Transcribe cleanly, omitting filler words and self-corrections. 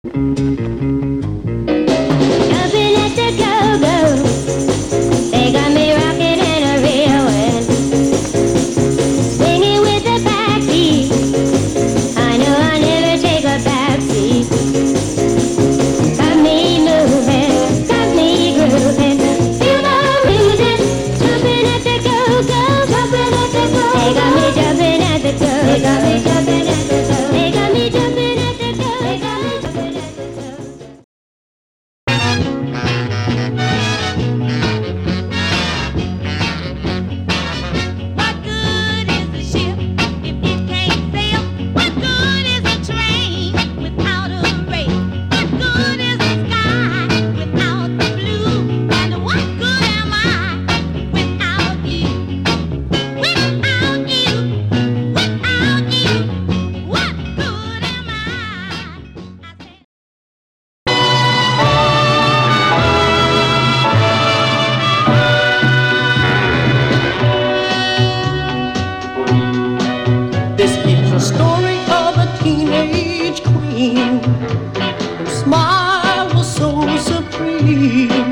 Jumping at the go-go, they got me rocking in a real way. Swinging with the backbeat, I know I'll never take a backseat. Got me moving, got me grooving, feel the music. Jumping at the go-go, jumping at the go-go. They got me jumping at the go-go, they got me jumping at the go-go. They got me jumping at the go-go, they got me jumping at the go-go. What good is a ship if it can't sail? What good is a train without a rail? What good is the sky without the blue? And what good am I without you? Without you, without you, what good am I? This is a story of a teenage queen whose smile was so supreme.